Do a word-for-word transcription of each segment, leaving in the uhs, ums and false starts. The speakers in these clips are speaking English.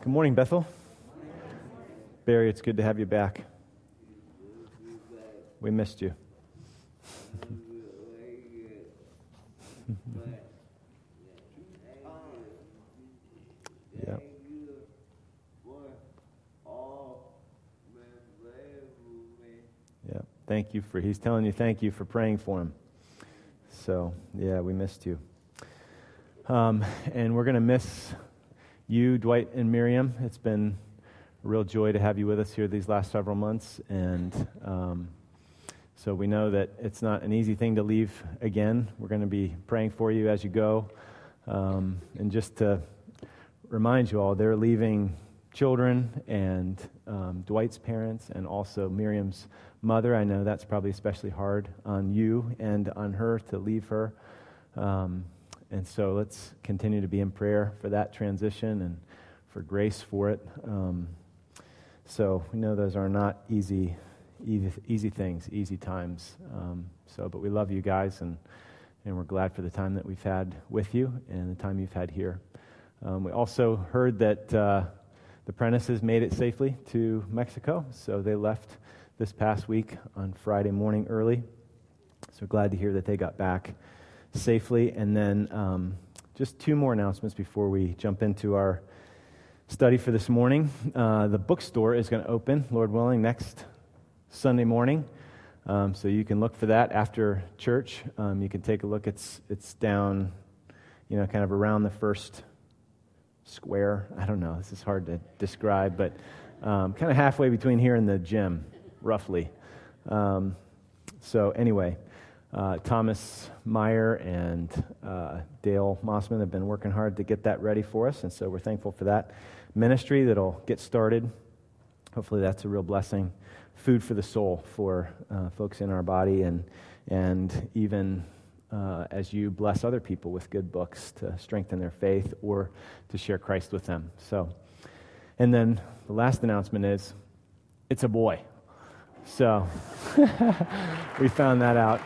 Good morning, Bethel. Barry, it's good to have you back. We missed you. Yeah. Yeah. Thank you for, he's telling you thank you for praying for him. So, yeah, we missed you. Um, and we're going to miss you, Dwight and Miriam. It's been a real joy to have you with us here these last several months. And um, so we know that it's not an easy thing to leave again. We're going to be praying for you as you go. Um, and just to remind you all, they're leaving children and um, Dwight's parents and also Miriam's mother. I know that's probably especially hard on you and on her to leave her. Um, and so let's continue to be in prayer for that transition and for grace for it. Um, so we know those are not easy, easy, easy things, easy times. Um, so, but we love you guys, and and we're glad for the time that we've had with you and the time you've had here. Um, we also heard that uh, the Prentices made it safely to Mexico, so they left this past week on Friday morning early. So glad to hear that they got back safely. And then um, just two more announcements before we jump into our study for this morning. Uh, the bookstore is going to open, Lord willing, next Sunday morning. Um, so you can look for that after church. Um, you can take a look. It's it's down, you know, kind of around the first square. I don't know. This is hard to describe, but um, kind of halfway between here and the gym, roughly. Um, so anyway, uh, Thomas Meyer and uh, Dale Mossman have been working hard to get that ready for us, and so we're thankful for that ministry that'll get started. Hopefully that's a real blessing, food for the soul for uh, folks in our body, and and even uh, as you bless other people with good books to strengthen their faith or to share Christ with them. So, and then the last announcement is, it's a boy. So we found that out.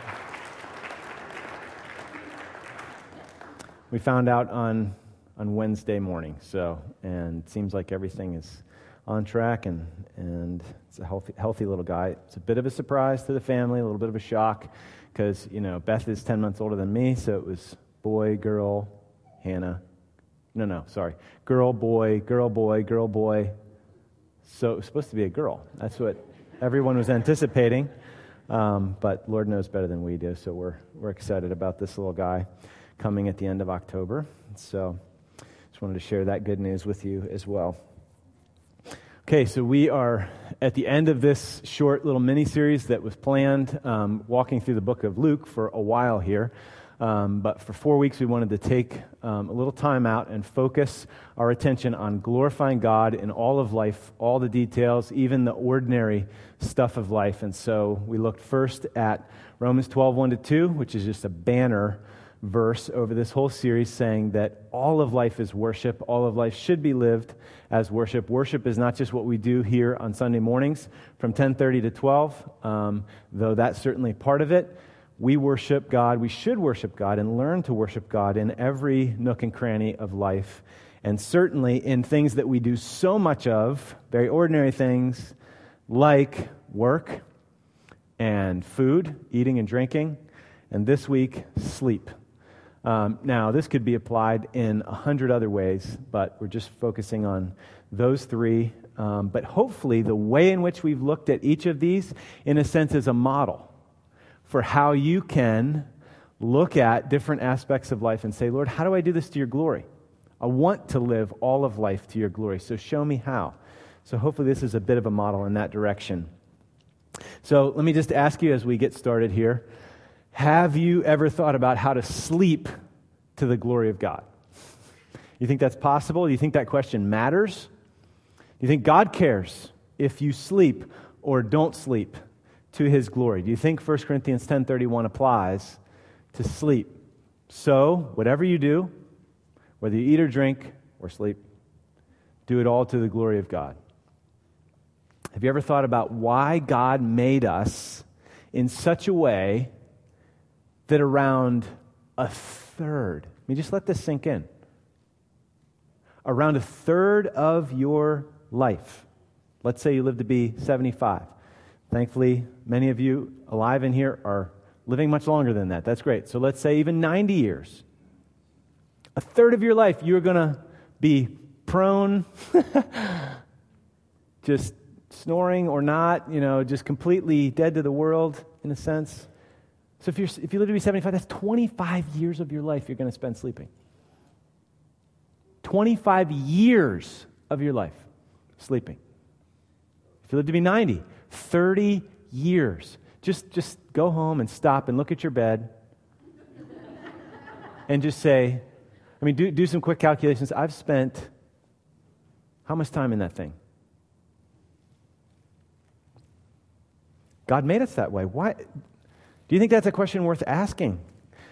We found out on on Wednesday morning. So, and it seems like everything is on track, and and it's a healthy healthy little guy. It's a bit of a surprise to the family, a little bit of a shock, because you know Beth is ten months older than me, so it was boy, girl, Hannah. No, no, sorry, girl, boy, girl, boy, girl, boy. So it was supposed to be a girl. That's what everyone was anticipating, um, but Lord knows better than we do. So we're we're excited about this little guy coming at the end of October. So just wanted to share that good news with you as well. Okay, so we are at the end of this short little mini-series that was planned, um, walking through the book of Luke for a while here. Um, but for four weeks, we wanted to take um, a little time out and focus our attention on glorifying God in all of life, all the details, even the ordinary stuff of life. And so we looked first at Romans twelve, one to two, which is just a banner verse over this whole series, saying that all of life is worship. All of life should be lived as worship. Worship is not just what we do here on Sunday mornings from ten thirty to twelve, um, though that's certainly part of it. We worship God. We should worship God and learn to worship God in every nook and cranny of life, and certainly in things that we do so much of, very ordinary things like work and food, eating and drinking, and this week, sleep. Um, now, this could be applied in a hundred other ways, but we're just focusing on those three. Um, but hopefully, the way in which we've looked at each of these, in a sense, is a model for how you can look at different aspects of life and say, Lord, how do I do this to your glory? I want to live all of life to your glory, so show me how. So hopefully, this is a bit of a model in that direction. So let me just ask you as we get started here, have you ever thought about how to sleep to the glory of God? You think that's possible? Do you think that question matters? Do you think God cares if you sleep or don't sleep to His glory? Do you think First Corinthians ten thirty-one applies to sleep? So, whatever you do, whether you eat or drink or sleep, do it all to the glory of God. Have you ever thought about why God made us in such a way that around a third, let me just let this sink in, around a third of your life. Let's say you live to be seventy-five. Thankfully, many of you alive in here are living much longer than that. That's great. So let's say even ninety years. A third of your life, you're going to be prone, just snoring or not, you know, just completely dead to the world in a sense. So if you're if you live to be seventy-five, that's twenty-five years of your life you're going to spend sleeping. twenty-five years of your life sleeping. If you live to be ninety, thirty years. Just just go home and stop and look at your bed and just say, I mean, do, do some quick calculations. I've spent how much time in that thing? God made us that way. Why? Do you think that's a question worth asking?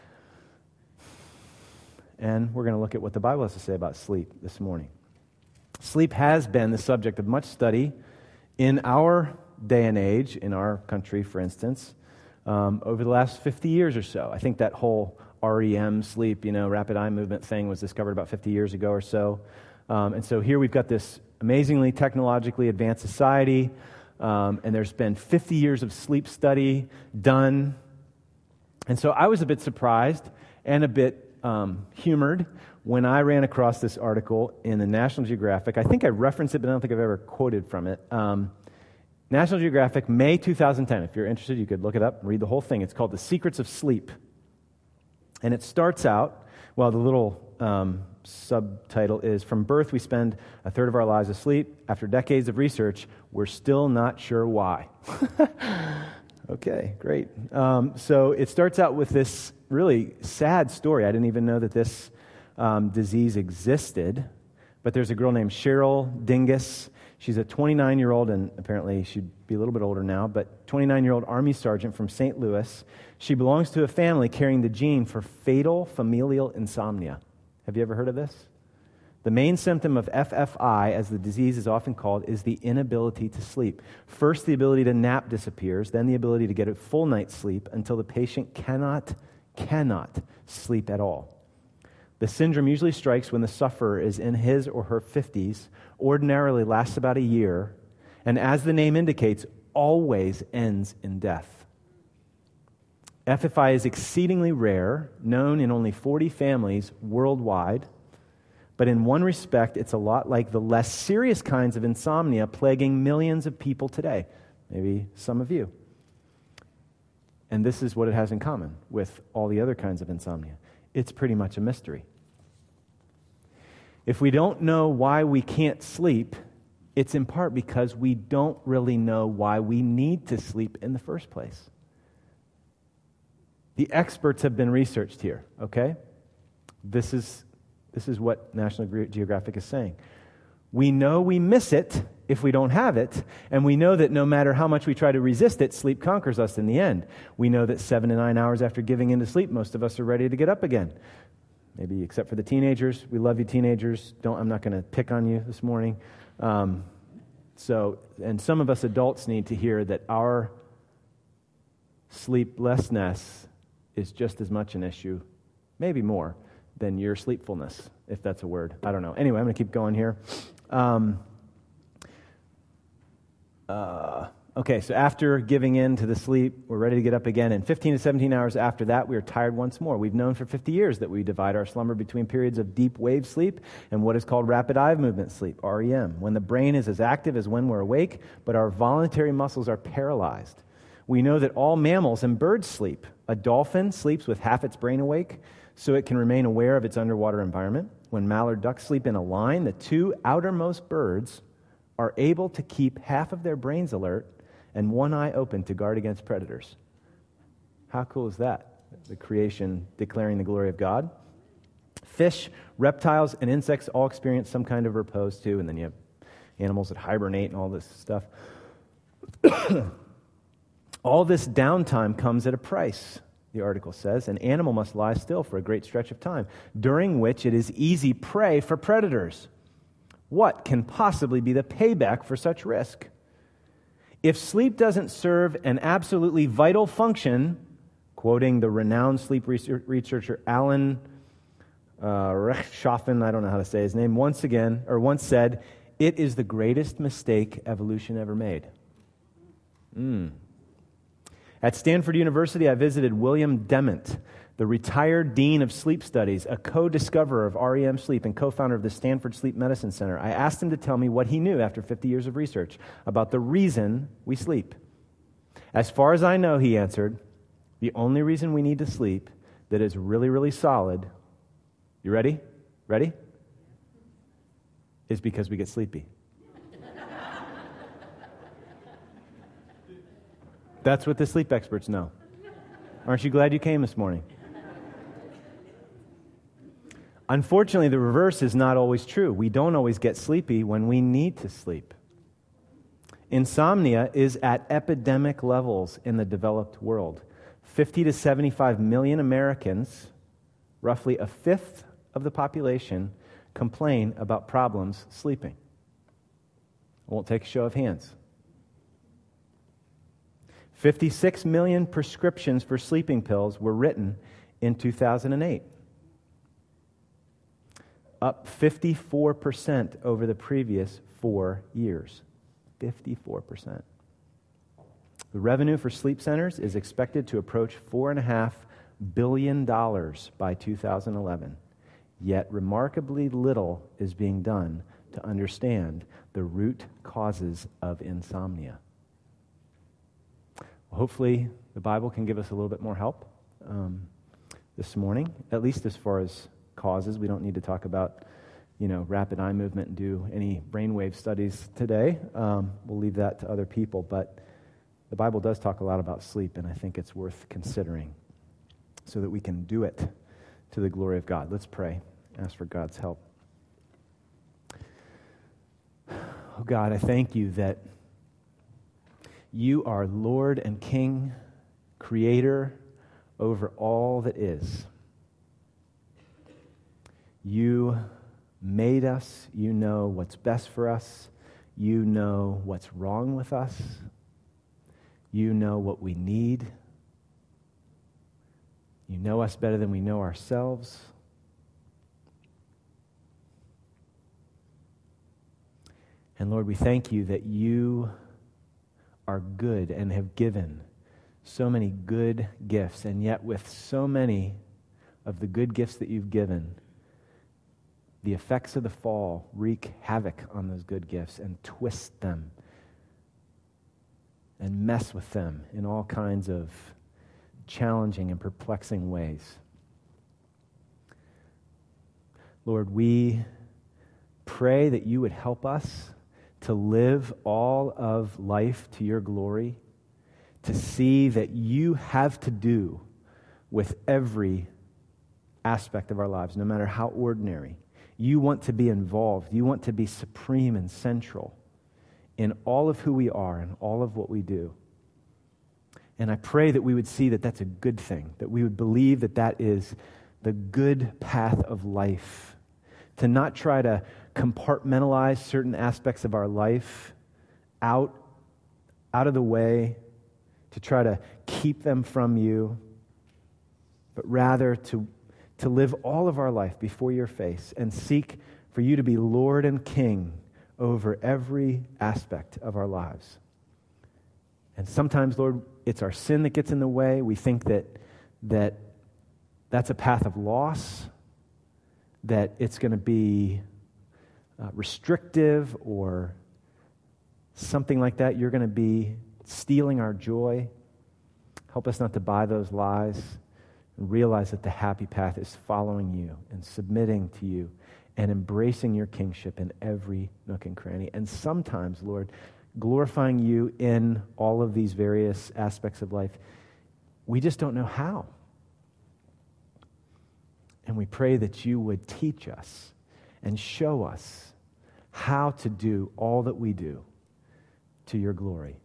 And we're going to look at what the Bible has to say about sleep this morning. Sleep has been the subject of much study in our day and age, in our country, for instance, um, over the last fifty years or so. I think that whole R E M, sleep, you know, rapid eye movement thing was discovered about fifty years ago or so. Um, and so here we've got this amazingly technologically advanced society, um, and there's been fifty years of sleep study done. And so I was a bit surprised and a bit um, humored when I ran across this article in the National Geographic. I think I referenced it, but I don't think I've ever quoted from it. Um, National Geographic, May two thousand ten. If you're interested, you could look it up and read the whole thing. It's called The Secrets of Sleep. And it starts out, well, the little um, subtitle is, From birth, we spend a third of our lives asleep. After decades of research, we're still not sure why. Okay, great. Um, so it starts out with this really sad story. I didn't even know that this um, disease existed. But there's a girl named Cheryl Dingus. She's a twenty-nine-year-old, and apparently she'd be a little bit older now, but twenty-nine-year-old Army sergeant from Saint Louis. She belongs to a family carrying the gene for fatal familial insomnia. Have you ever heard of this? The main symptom of F F I, as the disease is often called, is the inability to sleep. First, the ability to nap disappears, then the ability to get a full night's sleep until the patient cannot, cannot sleep at all. The syndrome usually strikes when the sufferer is in his or her fifties, ordinarily lasts about a year, and as the name indicates, always ends in death. F F I is exceedingly rare, known in only forty families worldwide, but in one respect, it's a lot like the less serious kinds of insomnia plaguing millions of people today, maybe some of you. And this is what it has in common with all the other kinds of insomnia. It's pretty much a mystery. If we don't know why we can't sleep, it's in part because we don't really know why we need to sleep in the first place. The experts have been researched here, okay? This is, this is what National Geographic is saying. We know we miss it if we don't have it, and we know that no matter how much we try to resist it, sleep conquers us in the end. We know that seven to nine hours after giving in to sleep, most of us are ready to get up again. Maybe except for the teenagers. We love you, teenagers. Don't. I'm not going to pick on you this morning. Um, so, and some of us adults need to hear that our sleeplessness is just as much an issue, maybe more, than your sleepfulness, if that's a word. I don't know. Anyway, I'm going to keep going here. Um, uh, okay, so after giving in to the sleep, we're ready to get up again. And fifteen to seventeen hours after that, we are tired once more. We've known for fifty years that we divide our slumber between periods of deep wave sleep and what is called rapid eye movement sleep, R E M, when the brain is as active as when we're awake, but our voluntary muscles are paralyzed. We know that all mammals and birds sleep. A dolphin sleeps with half its brain awake, so it can remain aware of its underwater environment. When mallard ducks sleep in a line, the two outermost birds are able to keep half of their brains alert and one eye open to guard against predators. How cool is that? The creation declaring the glory of God. Fish, reptiles, and insects all experience some kind of repose too, and then you have animals that hibernate and all this stuff. All this downtime comes at a price, the article says. An animal must lie still for a great stretch of time, during which it is easy prey for predators. What can possibly be the payback for such risk? If sleep doesn't serve an absolutely vital function, quoting the renowned sleep researcher Alan uh, Rechtschaffen, I don't know how to say his name, once again, or once said, "It is the greatest mistake evolution ever made." Mm. At Stanford University, I visited William Dement, the retired dean of sleep studies, a co-discoverer of R E M sleep and co-founder of the Stanford Sleep Medicine Center. I asked him to tell me what he knew after fifty years of research about the reason we sleep. As far as I know, he answered, the only reason we need to sleep that is really, really solid, you ready? Ready? Is because we get sleepy. That's what the sleep experts know. Aren't you glad you came this morning? Unfortunately, the reverse is not always true. We don't always get sleepy when we need to sleep. Insomnia is at epidemic levels in the developed world. fifty to seventy-five million Americans, roughly a fifth of the population, complain about problems sleeping. I won't take a show of hands. fifty-six million prescriptions for sleeping pills were written in two thousand eight. Up fifty-four percent over the previous four years. fifty-four percent. The revenue for sleep centers is expected to approach four point five billion dollars by two thousand eleven. Yet remarkably little is being done to understand the root causes of insomnia. Hopefully, the Bible can give us a little bit more help um, this morning, at least as far as causes. We don't need to talk about, you know, rapid eye movement and do any brainwave studies today. Um, we'll leave that to other people, but the Bible does talk a lot about sleep, and I think it's worth considering so that we can do it to the glory of God. Let's pray. Ask for God's help. Oh God, I thank you that you are Lord and King, Creator over all that is. You made us. You know what's best for us. You know what's wrong with us. You know what we need. You know us better than we know ourselves. And Lord, we thank you that you are good and have given so many good gifts, and yet with so many of the good gifts that you've given, the effects of the fall wreak havoc on those good gifts and twist them and mess with them in all kinds of challenging and perplexing ways. Lord, we pray that you would help us to live all of life to your glory, to see that you have to do with every aspect of our lives, no matter how ordinary. You want to be involved. You want to be supreme and central in all of who we are and all of what we do. And I pray that we would see that that's a good thing, that we would believe that that is the good path of life, to not try to compartmentalize certain aspects of our life out, out of the way, to try to keep them from you, but rather to, to live all of our life before your face and seek for you to be Lord and King over every aspect of our lives. And sometimes, Lord, it's our sin that gets in the way. We think that that that's a path of loss, that it's going to be uh, restrictive or something like that. You're going to be stealing our joy. Help us not to buy those lies and realize that the happy path is following you and submitting to you and embracing your kingship in every nook and cranny. And sometimes, Lord, glorifying you in all of these various aspects of life, we just don't know how. And we pray that you would teach us and show us how to do all that we do to your glory.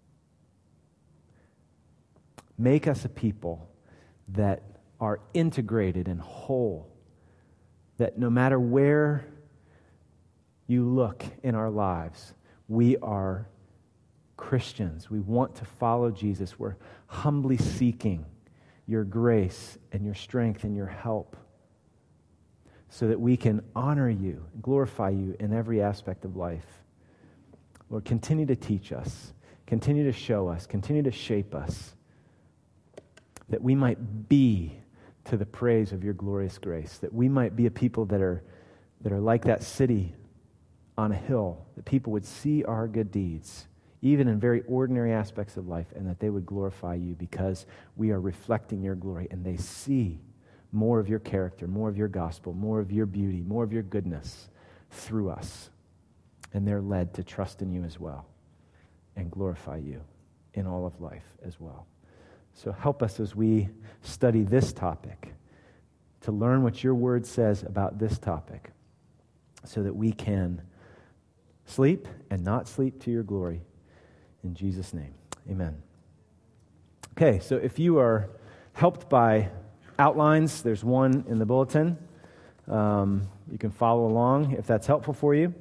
Make us a people that are integrated and whole, that no matter where you look in our lives, we are Christians. We want to follow Jesus. We're humbly seeking your grace and your strength and your help. so that we can honor you, glorify you in every aspect of life. Lord, continue to teach us, continue to show us, continue to shape us, that we might be to the praise of your glorious grace, that we might be a people that are that are like that city on a hill, that people would see our good deeds, even in very ordinary aspects of life, and that they would glorify you because we are reflecting your glory, and they see more of your character, more of your gospel, more of your beauty, more of your goodness through us. And they're led to trust in you as well and glorify you in all of life as well. So help us as we study this topic to learn what your word says about this topic so that we can sleep and not sleep to your glory. In Jesus' name, amen. Okay, so if you are helped by outlines, there's one in the bulletin. Um, you can follow along if that's helpful for you.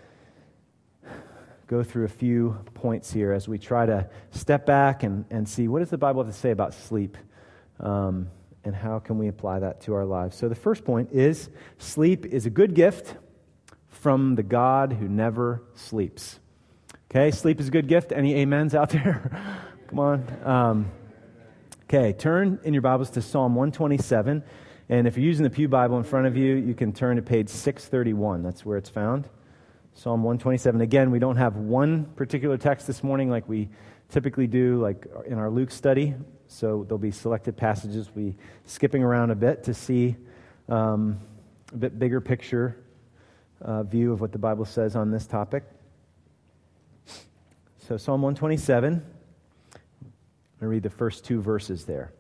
Go through a few points here as we try to step back and, and see what does the Bible have to say about sleep, um, and how can we apply that to our lives. So the first point is sleep is a good gift from the God who never sleeps. Okay, sleep is a good gift. Any amens out there? Come on. Um, okay, turn in your Bibles to Psalm one twenty-seven. And if you're using the Pew Bible in front of you, you can turn to page six thirty-one. That's where it's found. Psalm one twenty-seven. Again, we don't have one particular text this morning like we typically do, like in our Luke study. So there'll be selected passages. We'll be skipping around a bit to see um, a bit bigger picture uh, view of what the Bible says on this topic. So Psalm one twenty-seven, I'm going to read the first two verses there.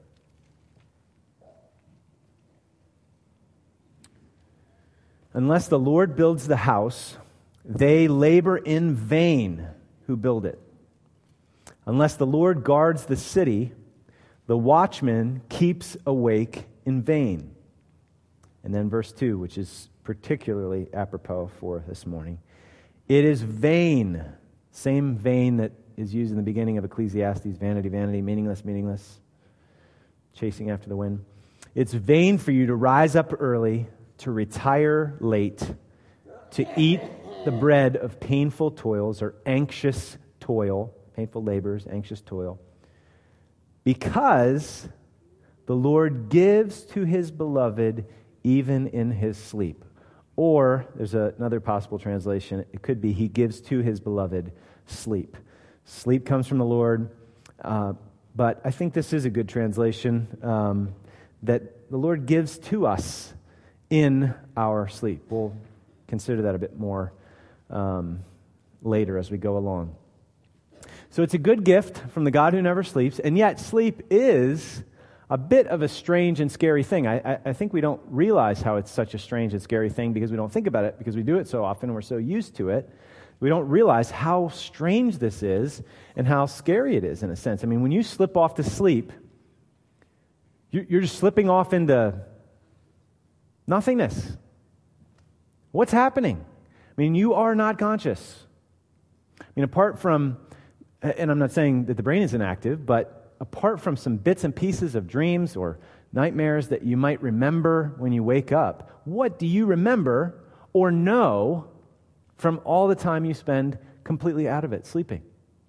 Unless the Lord builds the house, they labor in vain who build it. Unless the Lord guards the city, the watchman keeps awake in vain. And then verse two, which is particularly apropos for this morning. It is vain. Same vein that is used in the beginning of Ecclesiastes, vanity, vanity, meaningless, meaningless, chasing after the wind. It's vain for you to rise up early, to retire late, to eat the bread of painful toils or anxious toil, painful labors, anxious toil, because the Lord gives to his beloved even in his sleep. Or, there's a, another possible translation, it could be, he gives to his beloved sleep. Sleep comes from the Lord, uh, but I think this is a good translation, um, that the Lord gives to us in our sleep. We'll consider that a bit more um, later as we go along. So it's a good gift from the God who never sleeps, and yet sleep is a bit of a strange and scary thing. I, I, I think we don't realize how it's such a strange and scary thing because we don't think about it, because we do it so often and we're so used to it. We don't realize how strange this is and how scary it is in a sense. I mean, when you slip off to sleep, you're, you're just slipping off into nothingness. What's happening? I mean, you are not conscious. I mean, apart from, and I'm not saying that the brain is inactive, but apart from some bits and pieces of dreams or nightmares that you might remember when you wake up, what do you remember or know from all the time you spend completely out of it, sleeping?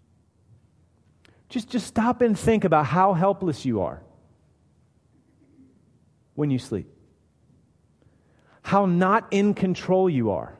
Just, just stop and think about how helpless you are when you sleep. How not in control you are.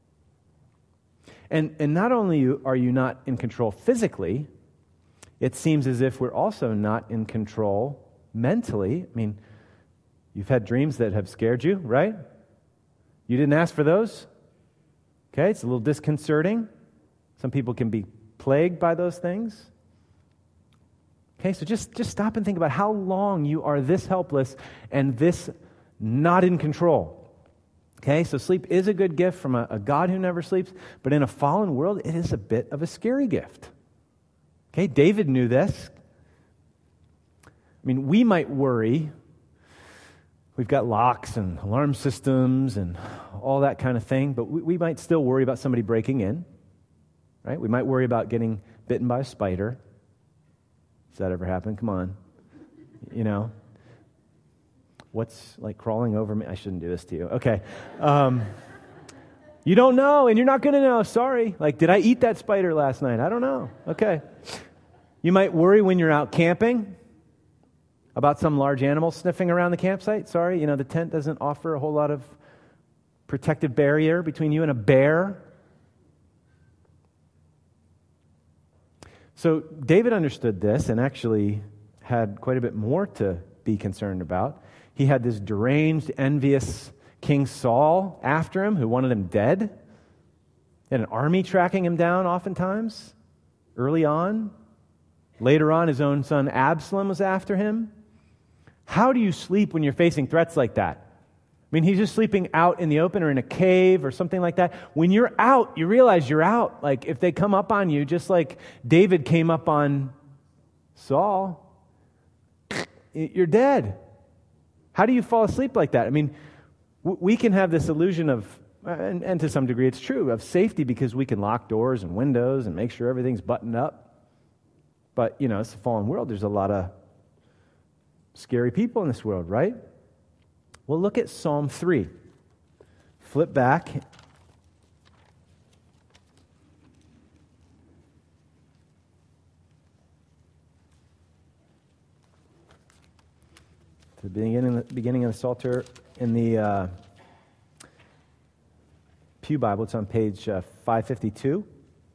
And, and not only are you not in control physically, it seems as if we're also not in control mentally. I mean, you've had dreams that have scared you, right? You didn't ask for those. Okay, it's a little disconcerting. Some people can be plagued by those things. Okay, so just, just stop and think about how long you are this helpless and this not in control. Okay, so sleep is a good gift from a, a God who never sleeps, but in a fallen world, it is a bit of a scary gift. Okay, David knew this. I mean, we might worry. We've got locks and alarm systems and all that kind of thing, but we, we might still worry about somebody breaking in, right? We might worry about getting bitten by a spider. Does that ever happen? Come on. You know. What's like crawling over me? I shouldn't do this to you. Okay. Um, you don't know, and you're not going to know. Sorry. Like, did I eat that spider last night? I don't know. Okay. You might worry when you're out camping about some large animal sniffing around the campsite. Sorry, you know, the tent doesn't offer a whole lot of protective barrier between you and a bear. So David understood this and actually had quite a bit more to be concerned about. He had this deranged, envious King Saul after him who wanted him dead. He had an army tracking him down oftentimes, early on. Later on, his own son Absalom was after him. How do you sleep when you're facing threats like that? I mean, he's just sleeping out in the open or in a cave or something like that. When you're out, you realize you're out. Like, if they come up on you, just like David came up on Saul, you're dead. How do you fall asleep like that? I mean, we can have this illusion of, and, and to some degree it's true, of safety because we can lock doors and windows and make sure everything's buttoned up. But, you know, it's a fallen world. There's a lot of scary people in this world, right? Well, look at Psalm three. Flip back. To the beginning, the beginning of the Psalter in the uh, Pew Bible. It's on page uh, five fifty-two.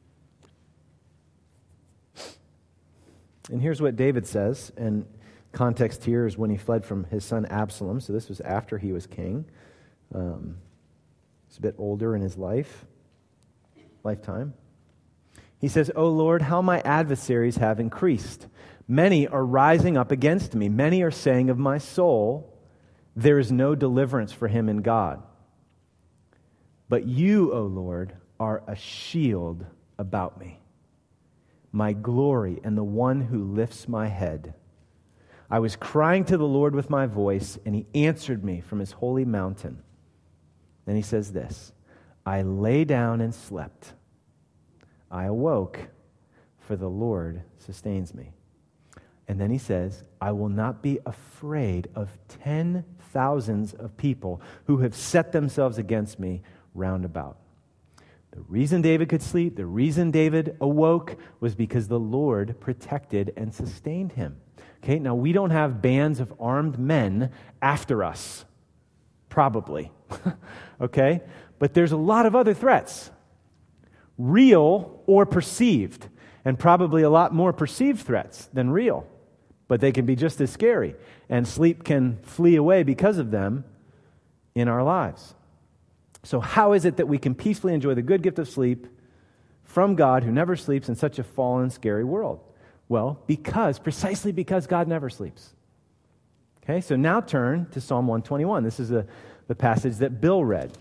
And here's what David says, and context here is when he fled from his son Absalom, so this was after he was king. Um, he's a bit older in his life, lifetime. He says, "O Lord, how my adversaries have increased. Many are rising up against me. Many are saying of my soul, there is no deliverance for him in God. But you, O Lord, are a shield about me, my glory, and the one who lifts my head. I was crying to the Lord with my voice, and he answered me from his holy mountain." Then he says this, "I lay down and slept. I awoke, for the Lord sustains me." And then he says, "I will not be afraid of ten thousands of people who have set themselves against me round about." The reason David could sleep, the reason David awoke, was because the Lord protected and sustained him. Okay, now we don't have bands of armed men after us, probably. Okay, but there's a lot of other threats, real or perceived, and probably a lot more perceived threats than real, but they can be just as scary, and sleep can flee away because of them in our lives. So how is it that we can peacefully enjoy the good gift of sleep from God who never sleeps in such a fallen, scary world? Well, because, precisely because God never sleeps. Okay, so now turn to Psalm one twenty-one. This is a, the passage that Bill read.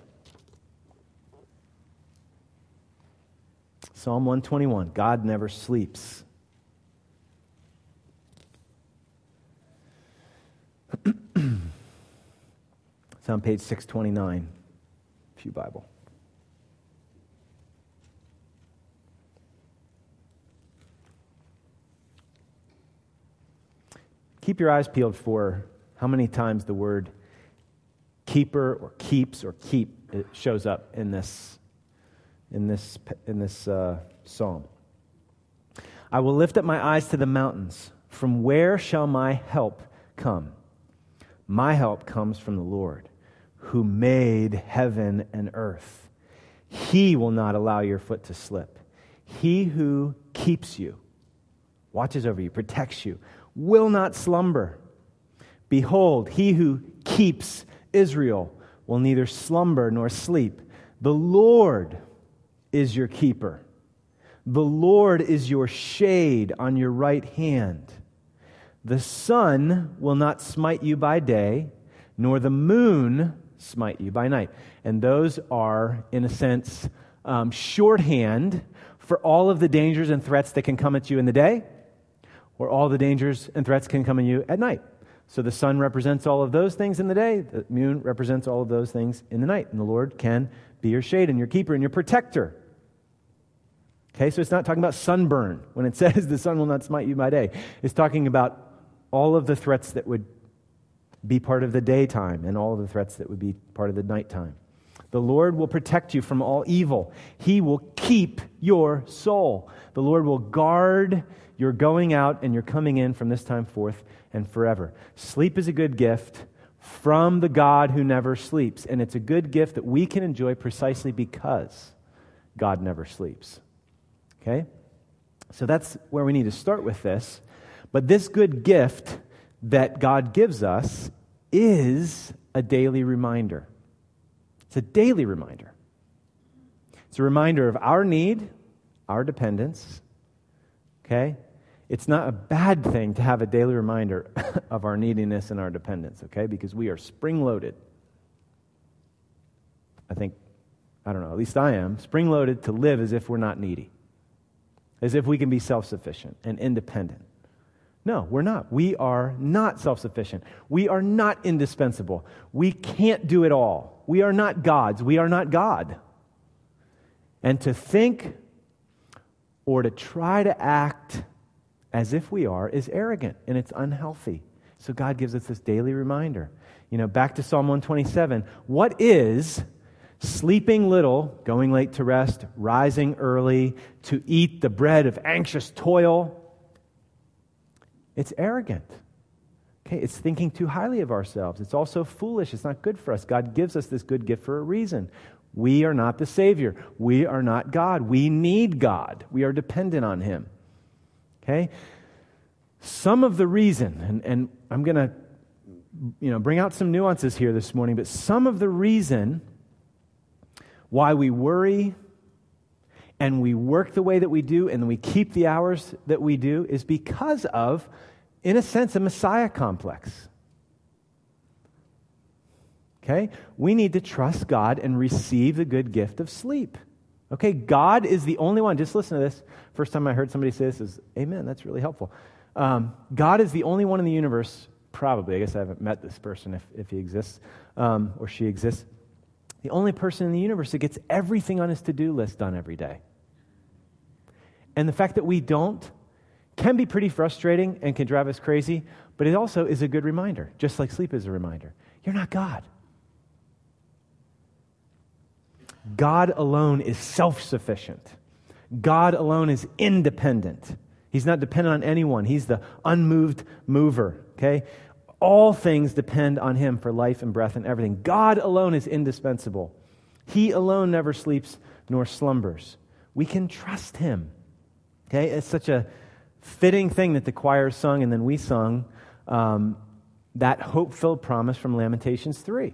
Psalm one twenty-one, God never sleeps. It's on page six twenty-nine. Pew Bible. Keep your eyes peeled for how many times the word keeper or keeps or keep it shows up in this in this in this uh, psalm. "I will lift up my eyes to the mountains. From where shall my help come? My help comes from the Lord, who made heaven and earth. He will not allow your foot to slip. He who keeps you, watches over you, protects you, will not slumber. Behold, he who keeps Israel will neither slumber nor sleep. The Lord is your keeper. The Lord is your shade on your right hand. The sun will not smite you by day, nor the moon smite you by night." And those are, in a sense, um, shorthand for all of the dangers and threats that can come at you in the day, or all the dangers and threats can come at you at night. So the sun represents all of those things in the day, the moon represents all of those things in the night, and the Lord can be your shade and your keeper and your protector. Okay, so it's not talking about sunburn when it says the sun will not smite you by day. It's talking about all of the threats that would be part of the daytime and all of the threats that would be part of the nighttime. The Lord will protect you from all evil. He will keep your soul. The Lord will guard your going out and your coming in from this time forth and forever. Sleep is a good gift from the God who never sleeps. And it's a good gift that we can enjoy precisely because God never sleeps. Okay? So that's where we need to start with this. But this good gift that God gives us is a daily reminder. It's a daily reminder. It's a reminder of our need, our dependence. Okay? It's not a bad thing to have a daily reminder of our neediness and our dependence, okay? Because we are spring-loaded. I think, I don't know, at least I am, spring-loaded to live as if we're not needy. As if we can be self-sufficient and independent. No, we're not. We are not self-sufficient. We are not indispensable. We can't do it all. We are not gods. We are not God. And to think or to try to act as if we are is arrogant and it's unhealthy. So God gives us this daily reminder. You know, back to Psalm one twenty-seven. What is sleeping little, going late to rest, rising early to eat the bread of anxious toil? It's arrogant. Okay, it's thinking too highly of ourselves. It's also foolish. It's not good for us. God gives us this good gift for a reason. We are not the Savior. We are not God. We need God. We are dependent on Him. Okay? Some of the reason, and, and I'm going to you know, bring out some nuances here this morning, but some of the reason why we worry and we work the way that we do and we keep the hours that we do is because of, in a sense, a Messiah complex. Okay? We need to trust God and receive the good gift of sleep. Okay? God is the only one. Just listen to this. First time I heard somebody say this is, amen, that's really helpful. Um, God is the only one in the universe, probably, I guess I haven't met this person if, if he exists, um, or she exists, the only person in the universe that gets everything on his to-do list done every day. And the fact that we don't can be pretty frustrating and can drive us crazy, but it also is a good reminder, just like sleep is a reminder. You're not God. God alone is self-sufficient. God alone is independent. He's not dependent on anyone. He's the unmoved mover, okay? All things depend on Him for life and breath and everything. God alone is indispensable. He alone never sleeps nor slumbers. We can trust Him, okay? It's such a fitting thing that the choir sung and then we sung um, that hope-filled promise from Lamentations three.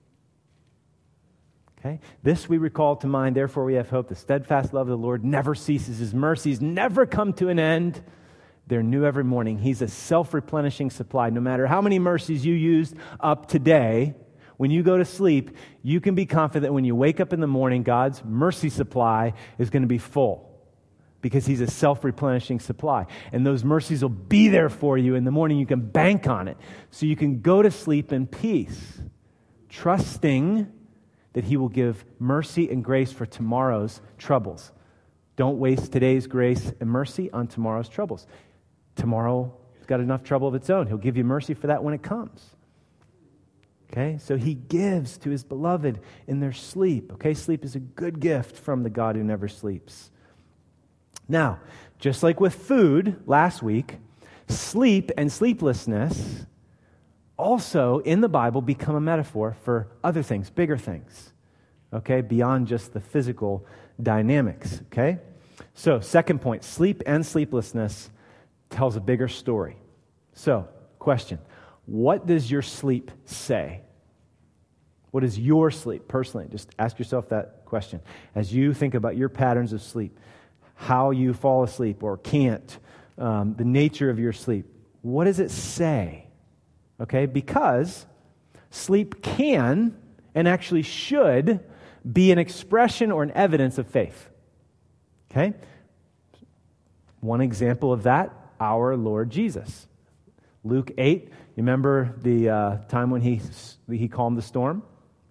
Okay? This we recall to mind, therefore we have hope. The steadfast love of the Lord never ceases. His mercies never come to an end. They're new every morning. He's a self-replenishing supply. No matter how many mercies you used up today, when you go to sleep, you can be confident that when you wake up in the morning, God's mercy supply is going to be full because He's a self-replenishing supply. And those mercies will be there for you in the morning. You can bank on it. So you can go to sleep in peace, trusting that He will give mercy and grace for tomorrow's troubles. Don't waste today's grace and mercy on tomorrow's troubles. Tomorrow's got enough trouble of its own. He'll give you mercy for that when it comes. Okay? So He gives to His beloved in their sleep. Okay? Sleep is a good gift from the God who never sleeps. Now, just like with food last week, sleep and sleeplessness also in the Bible become a metaphor for other things, bigger things, okay, beyond just the physical dynamics, okay? So, second point, sleep and sleeplessness tells a bigger story. So, question, what does your sleep say? What is your sleep, personally? Just ask yourself that question. As you think about your patterns of sleep, how you fall asleep or can't, um, the nature of your sleep, what does it say? Okay, because sleep can and actually should be an expression or an evidence of faith. Okay? One example of that, our Lord Jesus. Luke eight, you remember the uh, time when he, he calmed the storm?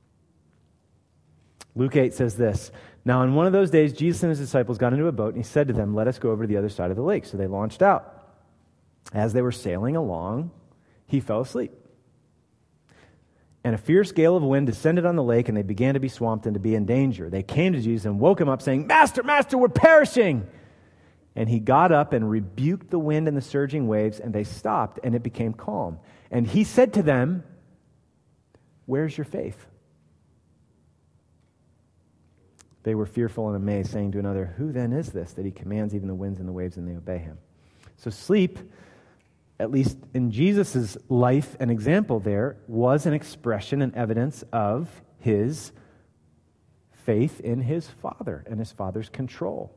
Luke eight says this, "Now on one of those days, Jesus and His disciples got into a boat, and He said to them, 'Let us go over to the other side of the lake.' So they launched out. As they were sailing along, He fell asleep. And a fierce gale of wind descended on the lake, and they began to be swamped and to be in danger. They came to Jesus and woke him up, saying, Master, Master, we're perishing. And he got up and rebuked the wind and the surging waves, and they stopped, and it became calm. And he said to them, where's your faith? They were fearful and amazed, saying to another, who then is this, that he commands even the winds and the waves, and they obey him? So sleep, at least in Jesus' life and example there, was an expression and evidence of his faith in his Father and his Father's control.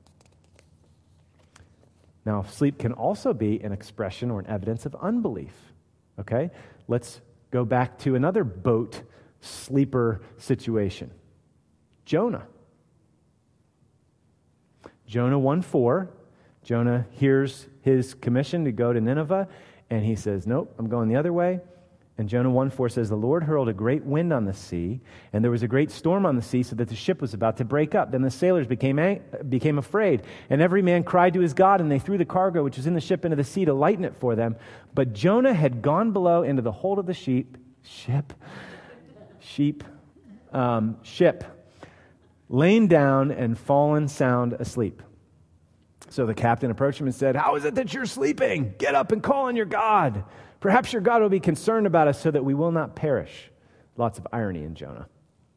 Now, sleep can also be an expression or an evidence of unbelief. Okay? Let's go back to another boat sleeper situation. Jonah. Jonah one four. Jonah hears his commission to go to Nineveh, and he says, nope, I'm going the other way. And Jonah one four says, the Lord hurled a great wind on the sea, and there was a great storm on the sea, so that the ship was about to break up. Then the sailors became ang- became afraid, and every man cried to his God, and they threw the cargo which was in the ship into the sea to lighten it for them. But Jonah had gone below into the hold of the sheep, ship, sheep, um, ship, lain down and fallen sound asleep. So the captain approached him and said, how is it that you're sleeping? Get up and call on your God. Perhaps your God will be concerned about us so that we will not perish. Lots of irony in Jonah.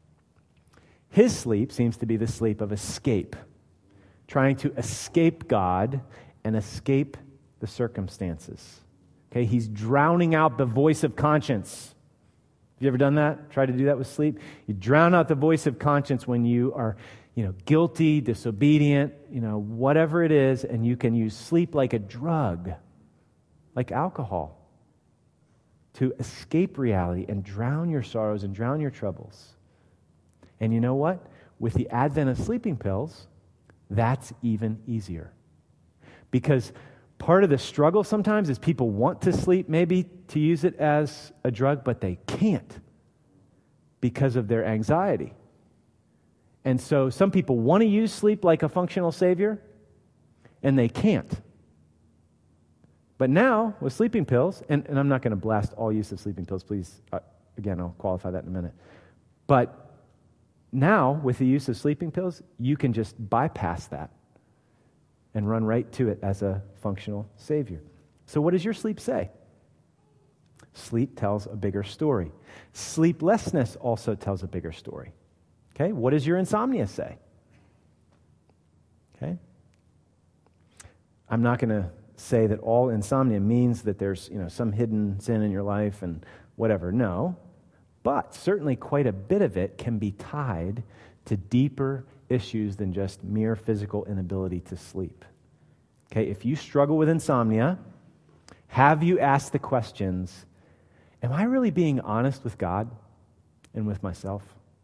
His sleep seems to be the sleep of escape, trying to escape God and escape the circumstances. Okay, he's drowning out the voice of conscience. Have you ever done that? Try to do that with sleep? You drown out the voice of conscience when you are, you know, guilty, disobedient, you know, whatever it is, and you can use sleep like a drug, like alcohol, to escape reality and drown your sorrows and drown your troubles. And you know what? With the advent of sleeping pills, that's even easier. Because part of the struggle sometimes is people want to sleep, maybe to use it as a drug, but they can't because of their anxiety. And so some people want to use sleep like a functional savior, and they can't. But now, with sleeping pills, and, and I'm not going to blast all use of sleeping pills, please, uh, again, I'll qualify that in a minute. But now, with the use of sleeping pills, you can just bypass that and run right to it as a functional savior. So what does your sleep say? Sleep tells a bigger story. Sleeplessness also tells a bigger story. Okay, what does your insomnia say? Okay. I'm not going to say that all insomnia means that there's, you know, some hidden sin in your life and whatever. No. But certainly quite a bit of it can be tied to deeper issues than just mere physical inability to sleep. Okay, if you struggle with insomnia, have you asked the questions, am I really being honest with God and with myself?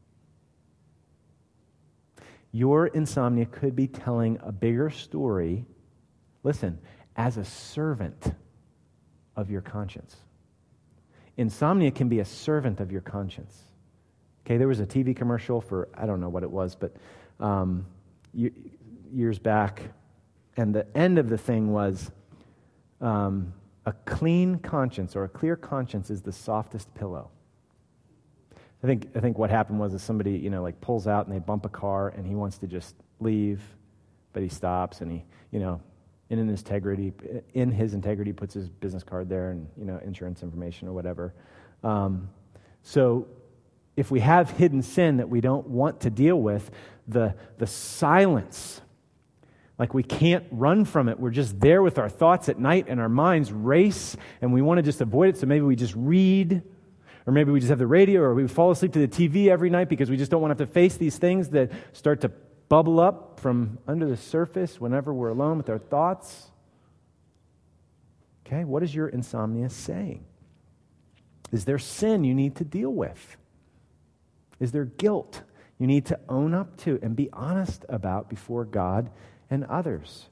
Your insomnia could be telling a bigger story, listen, as a servant of your conscience. Insomnia can be a servant of your conscience. Okay, there was a T V commercial for, I don't know what it was, but um, years back, and the end of the thing was, um, a clean conscience or a clear conscience is the softest pillow. I think I think what happened was that somebody, you know, like pulls out and they bump a car and he wants to just leave, but he stops and he, you know, in his integrity, in his integrity puts his business card there and, you know, insurance information or whatever. Um, so if we have hidden sin that we don't want to deal with, the the silence, like we can't run from it. We're just there with our thoughts at night and our minds race and we want to just avoid it. So maybe we just read, or maybe we just have the radio, or we fall asleep to the T V every night because we just don't want to have to face these things that start to bubble up from under the surface whenever we're alone with our thoughts. Okay, what is your insomnia saying? Is there sin you need to deal with? Is there guilt you need to own up to and be honest about before God and others?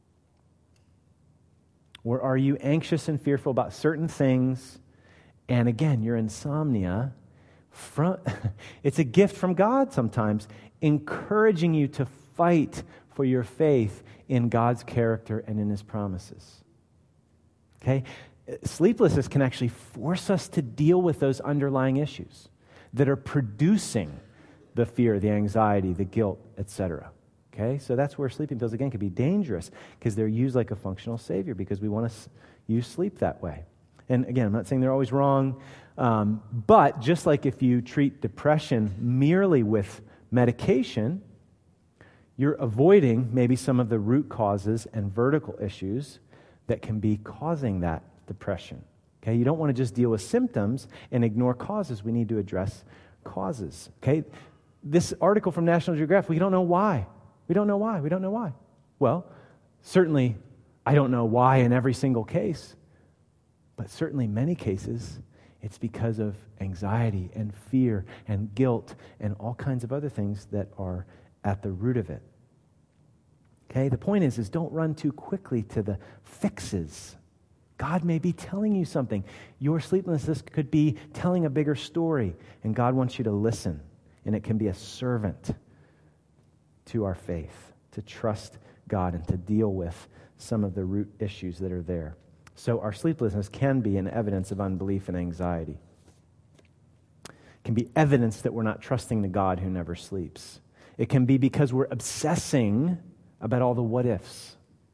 Or are you anxious and fearful about certain things? And again, your insomnia, from, it's a gift from God sometimes, encouraging you to fight for your faith in God's character and in His promises. Okay? Sleeplessness can actually force us to deal with those underlying issues that are producing the fear, the anxiety, the guilt, et cetera. Okay, so that's where sleeping pills, again, can be dangerous because they're used like a functional savior because we want to s- use sleep that way. And again, I'm not saying they're always wrong, um, but just like if you treat depression merely with medication, you're avoiding maybe some of the root causes and vertical issues that can be causing that depression. Okay, you don't want to just deal with symptoms and ignore causes. We need to address causes. Okay, this article from National Geographic, we don't know why. We don't know why. We don't know why. Well, certainly, I don't know why in every single case, but certainly many cases, it's because of anxiety and fear and guilt and all kinds of other things that are at the root of it. Okay, the point is, is don't run too quickly to the fixes. God may be telling you something. Your sleeplessness could be telling a bigger story, and God wants you to listen, and it can be a servant to our faith, to trust God and to deal with some of the root issues that are there. So our sleeplessness can be an evidence of unbelief and anxiety. It can be evidence that we're not trusting the God who never sleeps. It can be because we're obsessing about all the what ifs.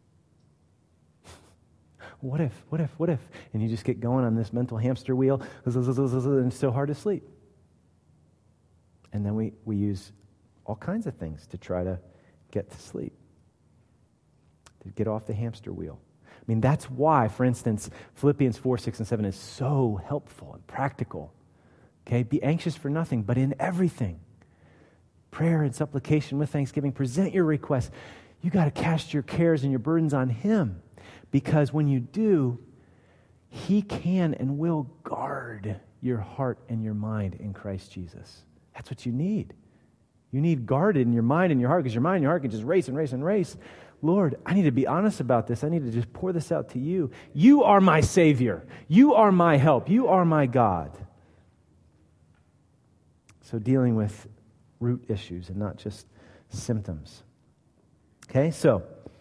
What if, what if, what if? And you just get going on this mental hamster wheel, and it's so hard to sleep. And then we, we use all kinds of things to try to get to sleep, to get off the hamster wheel. I mean, that's why, for instance, Philippians four, six, and seven is so helpful and practical. Okay, be anxious for nothing, but in everything, prayer and supplication with thanksgiving, present your requests. You got to cast your cares and your burdens on Him, because when you do, He can and will guard your heart and your mind in Christ Jesus. That's what you need. You need guarded in your mind and your heart, because your mind and your heart can just race and race and race. Lord, I need to be honest about this. I need to just pour this out to you. You are my Savior. You are my help. You are my God. So dealing with root issues and not just symptoms. Okay, so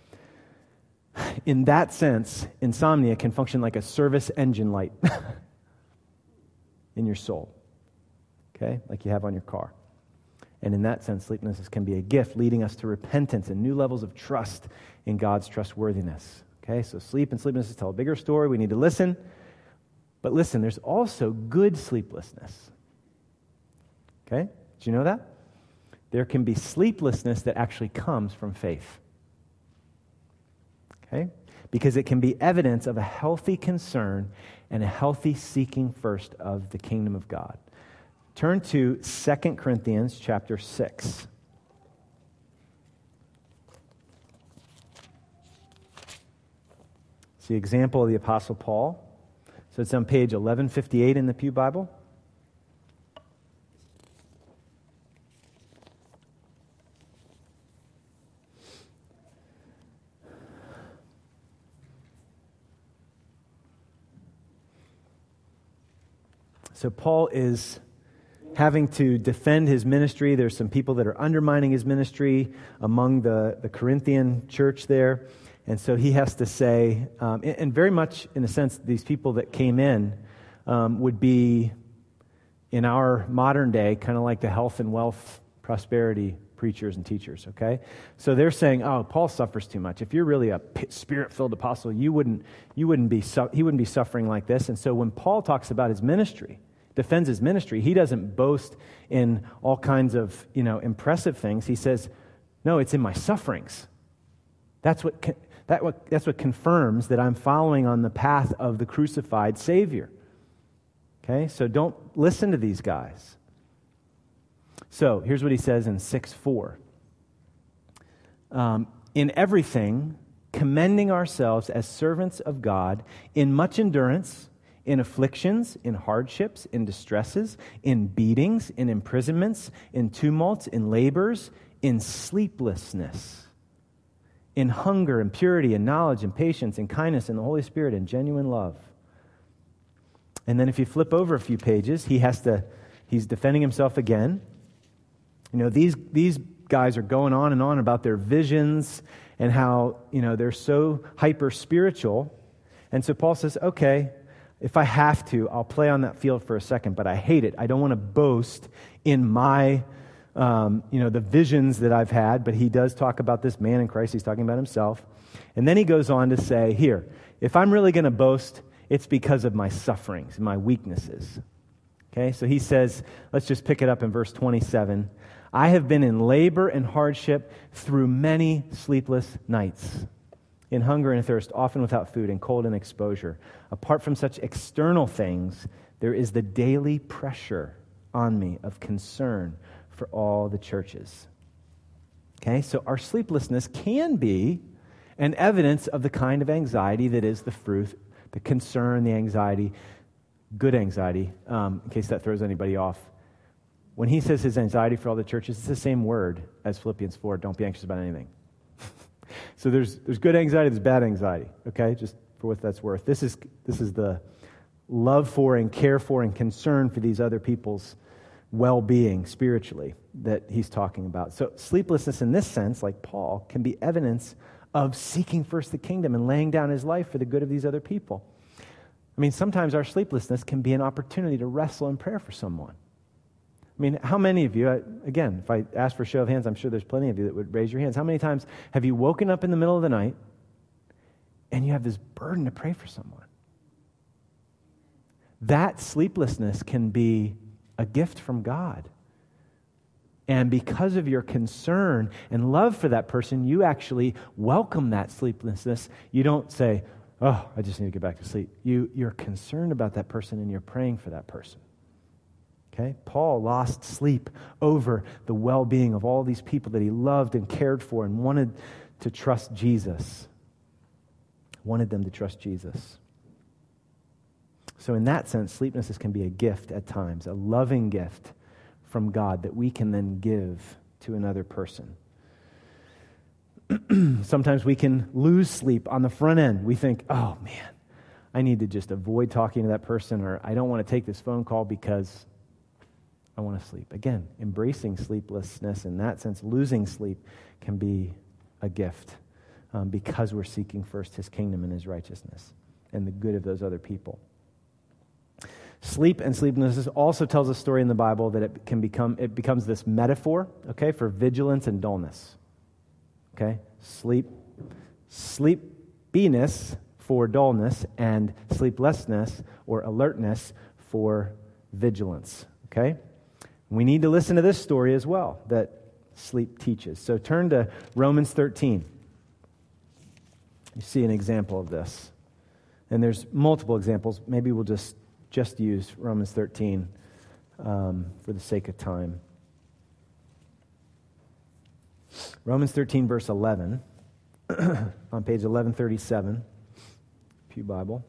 in that sense, insomnia can function like a service engine light in your soul. Okay, like you have on your car. And in that sense, sleeplessness can be a gift leading us to repentance and new levels of trust in God's trustworthiness. Okay, so sleep and sleeplessness tell a bigger story. We need to listen. But listen, there's also good sleeplessness. Okay, did you know that? There can be sleeplessness that actually comes from faith. Okay, because it can be evidence of a healthy concern and a healthy seeking first of the kingdom of God. Turn to Second Corinthians chapter six. It's the example of the Apostle Paul. So it's on page eleven fifty-eight in the Pew Bible. So Paul is having to defend his ministry. There's some people that are undermining his ministry among the, the Corinthian church there. And so he has to say, um, and, and very much in a sense, these people that came in um, would be, in our modern day, kind of like the health and wealth prosperity preachers and teachers, okay? So they're saying, oh, Paul suffers too much. If you're really a spirit-filled apostle, you wouldn't, you wouldn't be, su- he wouldn't be suffering like this. And so when Paul talks about his ministry, defends his ministry, he doesn't boast in all kinds of, you know, impressive things. He says, no, it's in my sufferings. That's what, that what that's what confirms that I'm following on the path of the crucified Savior. Okay, so don't listen to these guys. So here's what he says in six four. Um, in everything, commending ourselves as servants of God in much endurance, in afflictions, in hardships, in distresses, in beatings, in imprisonments, in tumults, in labors, in sleeplessness, in hunger and purity and knowledge and patience and kindness and the Holy Spirit and genuine love. And then if you flip over a few pages, he has to, he's defending himself again. You know, these these guys are going on and on about their visions and how, you know, they're so hyper spiritual. And so Paul says, okay, if I have to, I'll play on that field for a second, but I hate it. I don't want to boast in my, um, you know, the visions that I've had, but he does talk about this man in Christ. He's talking about himself. And then he goes on to say, here, if I'm really going to boast, it's because of my sufferings, my weaknesses. Okay, so he says, let's just pick it up in verse twenty-seven. I have been in labor and hardship through many sleepless nights, in hunger and thirst, often without food, and cold and exposure. Apart from such external things, there is the daily pressure on me of concern for all the churches. Okay, so our sleeplessness can be an evidence of the kind of anxiety that is the fruit, the concern, the anxiety, good anxiety, um, in case that throws anybody off. When he says his anxiety for all the churches, it's the same word as Philippians four, don't be anxious about anything. So there's there's good anxiety, there's bad anxiety, okay, just for what that's worth. This is this is the love for and care for and concern for these other people's well-being spiritually that he's talking about. So sleeplessness in this sense, like Paul, can be evidence of seeking first the kingdom and laying down his life for the good of these other people. I mean, sometimes our sleeplessness can be an opportunity to wrestle in prayer for someone. I mean, how many of you, again, if I ask for a show of hands, I'm sure there's plenty of you that would raise your hands. How many times have you woken up in the middle of the night and you have this burden to pray for someone? That sleeplessness can be a gift from God. And because of your concern and love for that person, you actually welcome that sleeplessness. You don't say, oh, I just need to get back to sleep. You, you're concerned about that person and you're praying for that person. Okay? Paul lost sleep over the well-being of all these people that he loved and cared for and wanted to trust Jesus. Wanted them to trust Jesus. So in that sense, sleeplessness can be a gift at times, a loving gift from God that we can then give to another person. Sometimes we can lose sleep on the front end. We think, oh man, I need to just avoid talking to that person, or I don't want to take this phone call because I want to sleep. Again, embracing sleeplessness in that sense, losing sleep can be a gift um, because we're seeking first his kingdom and his righteousness and the good of those other people. Sleep and sleeplessness also tells a story in the Bible that it can become, it becomes this metaphor, okay, for vigilance and dullness. Okay? Sleep, sleepiness for dullness, and sleeplessness or alertness for vigilance. Okay? We need to listen to this story as well that sleep teaches. So turn to Romans thirteen. You see an example of this. And there's multiple examples. Maybe we'll just, just use Romans thirteen um, for the sake of time. Romans thirteen, verse eleven, on page eleven thirty-seven, Pew Bible.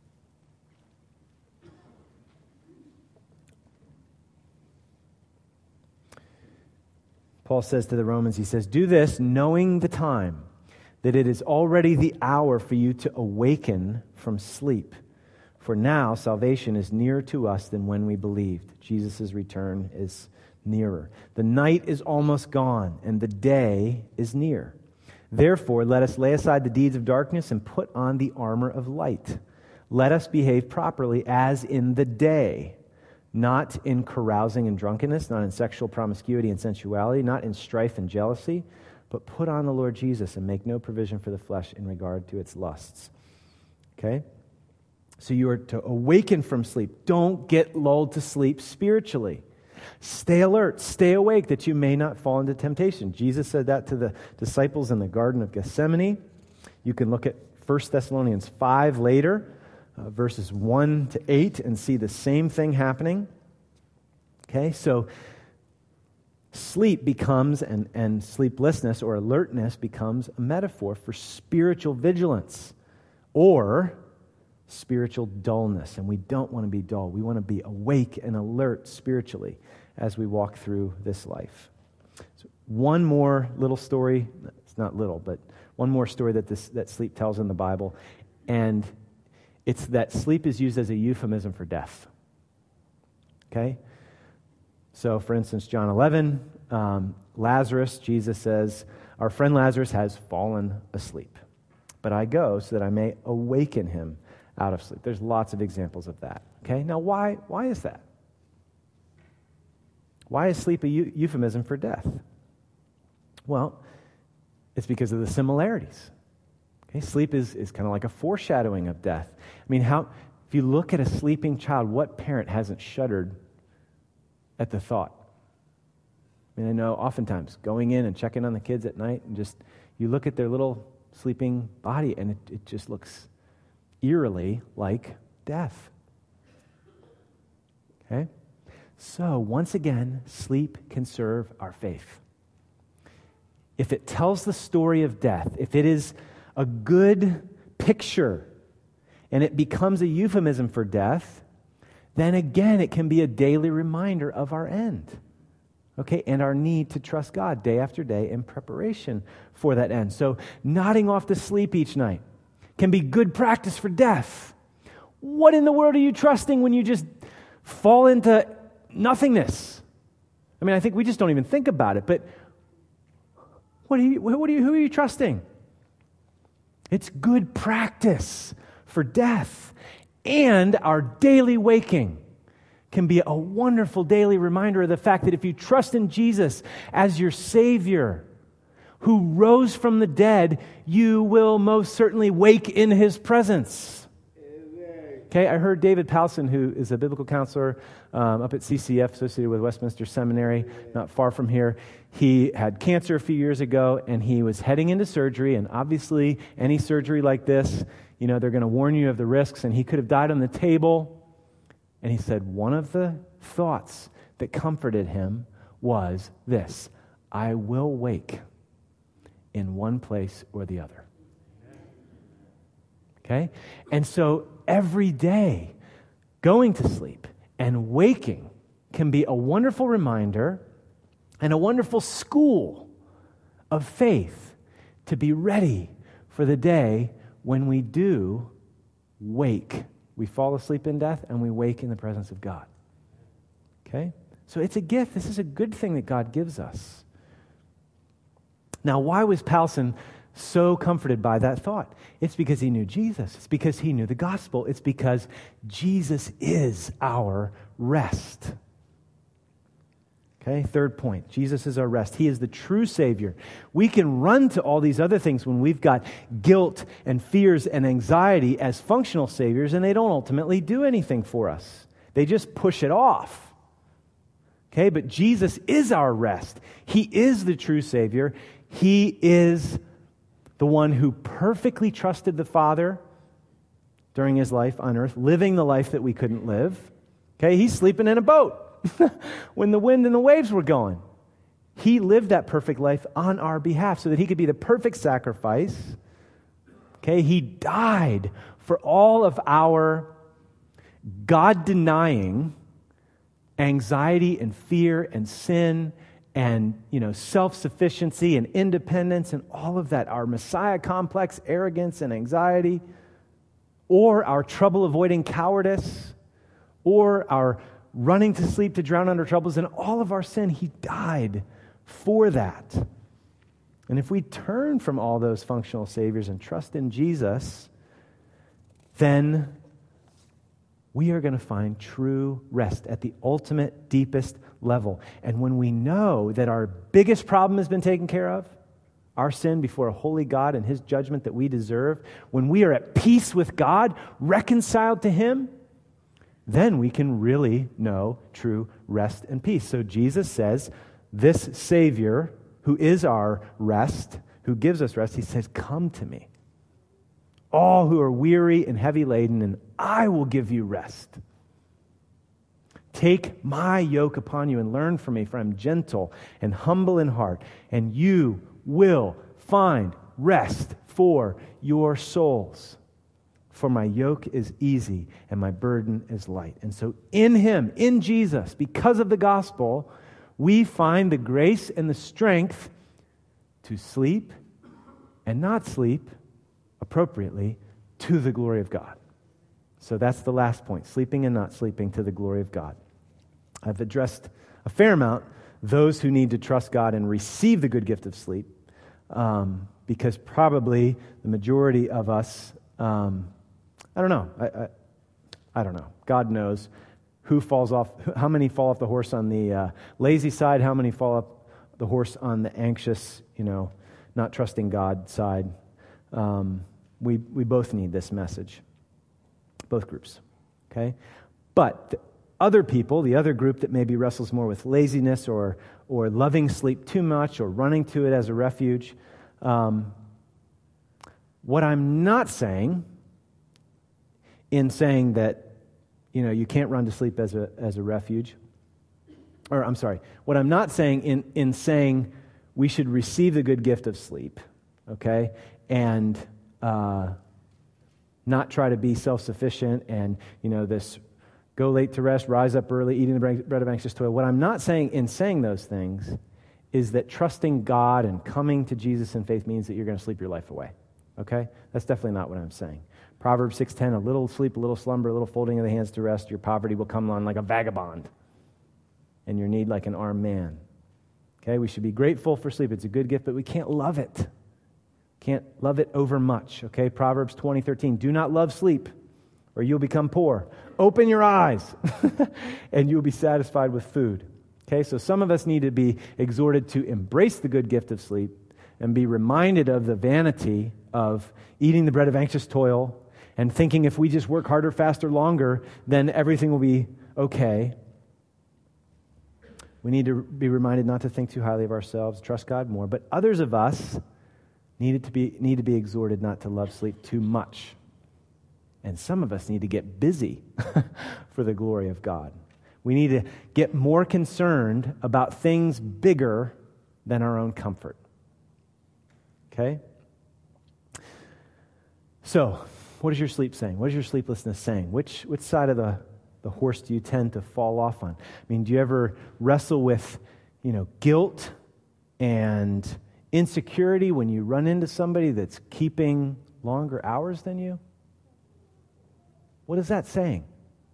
Paul says to the Romans, he says, do this knowing the time, that it is already the hour for you to awaken from sleep. For now salvation is nearer to us than when we believed. Jesus' return is nearer. The night is almost gone, and the day is near. Therefore, let us lay aside the deeds of darkness and put on the armor of light. Let us behave properly as in the day, not in carousing and drunkenness, not in sexual promiscuity and sensuality, not in strife and jealousy, but put on the Lord Jesus and make no provision for the flesh in regard to its lusts. Okay? So you are to awaken from sleep. Don't get lulled to sleep spiritually. Stay alert, stay awake, that you may not fall into temptation. Jesus said that to the disciples in the Garden of Gethsemane. You can look at First Thessalonians five later, uh, verses one to eight, and see the same thing happening. Okay, so sleep becomes, and, and sleeplessness or alertness becomes a metaphor for spiritual vigilance or spiritual dullness. And we don't want to be dull. We want to be awake and alert spiritually as we walk through this life. So one more little story, it's not little, but one more story that this that sleep tells in the Bible, and it's that sleep is used as a euphemism for death. Okay? So, for instance, John eleven, um, Lazarus, Jesus says, our friend Lazarus has fallen asleep, but I go so that I may awaken him out of sleep. There's lots of examples of that. Okay, now why, why is that? Why is sleep a eu- euphemism for death? Well, it's because of the similarities. Okay, sleep is, is kind of like a foreshadowing of death. I mean, how if you look at a sleeping child, what parent hasn't shuddered at the thought? I mean, I know oftentimes going in and checking on the kids at night and just, you look at their little sleeping body and it, it just looks eerily like death. Okay? So, once again, sleep can serve our faith. If it tells the story of death, if it is a good picture and it becomes a euphemism for death, then again, it can be a daily reminder of our end. Okay, and our need to trust God day after day in preparation for that end. So, nodding off to sleep each night can be good practice for death. What in the world are you trusting when you just fall into nothingness? I mean, I think we just don't even think about it, but what are you, what are you, who are you trusting? It's good practice for death. And our daily waking can be a wonderful daily reminder of the fact that if you trust in Jesus as your Savior, who rose from the dead, you will most certainly wake in His presence. Okay, I heard David Powson, who is a biblical counselor um, up at C C F, associated with Westminster Seminary, not far from here. He had cancer a few years ago, and he was heading into surgery, and obviously any surgery like this, you know, they're going to warn you of the risks, and he could have died on the table. And he said one of the thoughts that comforted him was this: I will wake in one place or the other. Okay? And so every day, going to sleep and waking can be a wonderful reminder and a wonderful school of faith to be ready for the day when we do wake. We fall asleep in death and we wake in the presence of God. Okay? So it's a gift. This is a good thing that God gives us. Now, why was Powson so comforted by that thought? It's because he knew Jesus. It's because he knew the gospel. It's because Jesus is our rest. Okay, third point. Jesus is our rest. He is the true Savior. We can run to all these other things when we've got guilt and fears and anxiety as functional saviors, and they don't ultimately do anything for us. They just push it off. Okay, but Jesus is our rest. He is the true Savior. He is the one who perfectly trusted the Father during His life on earth, living the life that we couldn't live. Okay, He's sleeping in a boat when the wind and the waves were going. He lived that perfect life on our behalf so that He could be the perfect sacrifice. Okay, He died for all of our God-denying anxiety and fear and sin and, you know, self-sufficiency and independence and all of that, our Messiah complex, arrogance and anxiety, or our trouble-avoiding cowardice, or our running to sleep to drown under troubles, and all of our sin. He died for that. And if we turn from all those functional saviors and trust in Jesus, then we are going to find true rest at the ultimate, deepest level. And when we know that our biggest problem has been taken care of, our sin before a holy God and His judgment that we deserve, when we are at peace with God, reconciled to Him, then we can really know true rest and peace. So Jesus says, this Savior, who is our rest, who gives us rest, He says, come to me, all who are weary and heavy laden, and I will give you rest. Take my yoke upon you and learn from me, for I'm gentle and humble in heart, and you will find rest for your souls. For my yoke is easy and my burden is light. And so in Him, in Jesus, because of the gospel, we find the grace and the strength to sleep and not sleep appropriately to the glory of God. So that's the last point, sleeping and not sleeping to the glory of God. I've addressed a fair amount those who need to trust God and receive the good gift of sleep, um, because probably the majority of us um, I don't know. I, I, I don't know. God knows who falls off, how many fall off the horse on the uh, lazy side, how many fall off the horse on the anxious, you know, not trusting God side. Um, we we both need this message, both groups, okay? But the other people, the other group that maybe wrestles more with laziness or or loving sleep too much or running to it as a refuge, um, what I'm not saying in saying that, you know, you can't run to sleep as a as a refuge, or I'm sorry, what I'm not saying in, in saying we should receive the good gift of sleep, okay, and uh, not try to be self-sufficient and, you know, this go late to rest, rise up early, eating the bread of anxious toil. What I'm not saying in saying those things is that trusting God and coming to Jesus in faith means that you're going to sleep your life away, okay? That's definitely not what I'm saying. Proverbs six ten, a little sleep, a little slumber, a little folding of the hands to rest, your poverty will come on like a vagabond, and your need like an armed man. Okay, we should be grateful for sleep. It's a good gift, but we can't love it. Can't love it over much. Okay, Proverbs twenty thirteen, do not love sleep, or you'll become poor. Open your eyes, and you'll be satisfied with food. Okay, so some of us need to be exhorted to embrace the good gift of sleep and be reminded of the vanity of eating the bread of anxious toil and thinking if we just work harder, faster, longer, then everything will be okay. We need to be reminded not to think too highly of ourselves, trust God more. But others of us need to be need to be exhorted not to love sleep too much. And some of us need to get busy for the glory of God. We need to get more concerned about things bigger than our own comfort. Okay? So, what is your sleep saying? What is your sleeplessness saying? Which which side of the, the horse do you tend to fall off on? I mean, do you ever wrestle with, you know, guilt and insecurity when you run into somebody that's keeping longer hours than you? What is that saying?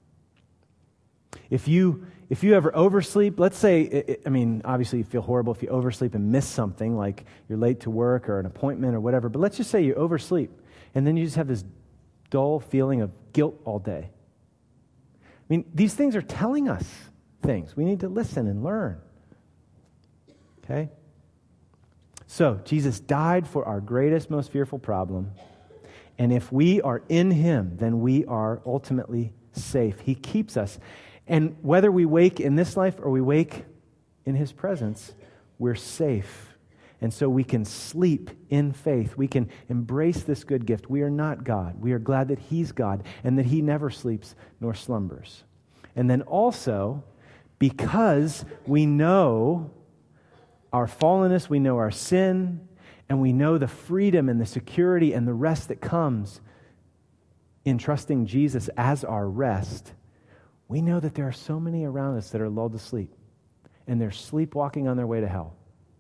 If you if you ever oversleep, let's say, it, I mean, obviously you feel horrible if you oversleep and miss something, like you're late to work or an appointment or whatever, but let's just say you oversleep, and then you just have this dull feeling of guilt all day. I mean, these things are telling us things. We need to listen and learn. Okay? So, Jesus died for our greatest, most fearful problem, and if we are in Him, then we are ultimately safe. He keeps us. And whether we wake in this life or we wake in His presence, we're safe. And so we can sleep in faith. We can embrace this good gift. We are not God. We are glad that He's God and that He never sleeps nor slumbers. And then also, because we know our fallenness, we know our sin, and we know the freedom and the security and the rest that comes in trusting Jesus as our rest, we know that there are so many around us that are lulled to sleep, and they're sleepwalking on their way to hell.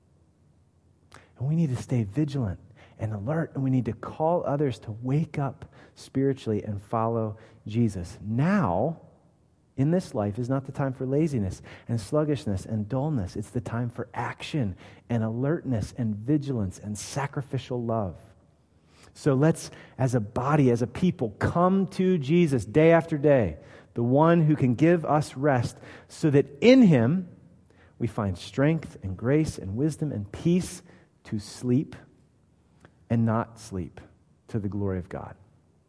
And we need to stay vigilant and alert, and we need to call others to wake up spiritually and follow Jesus. Now, in this life, is not the time for laziness and sluggishness and dullness. It's the time for action and alertness and vigilance and sacrificial love. So let's, as a body, as a people, come to Jesus day after day, the one who can give us rest, so that in Him we find strength and grace and wisdom and peace to sleep and not sleep to the glory of God.